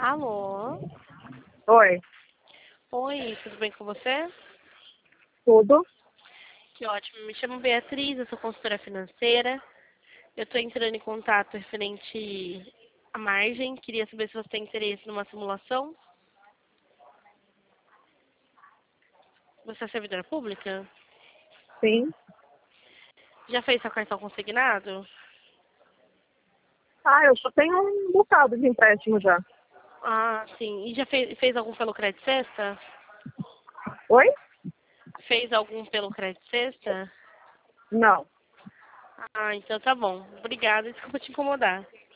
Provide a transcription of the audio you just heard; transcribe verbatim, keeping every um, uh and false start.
Alô? Oi, Oi, tudo bem com você? tudo? Que ótimo. Me chamo Beatriz, eu sou consultora financeira. Eu estou entrando em contato referente à margem. Queria saber se você tem interesse numa simulação. Você é servidora pública? Sim. Já fez seu cartão consignado? Ah, eu só tenho um bocado de empréstimo já. Ah, sim. E já fez, fez algum pelo Crédito Sexta? Oi? Fez algum pelo Crédito Sexta? Não. Ah, então tá bom. Obrigada. Desculpa te incomodar.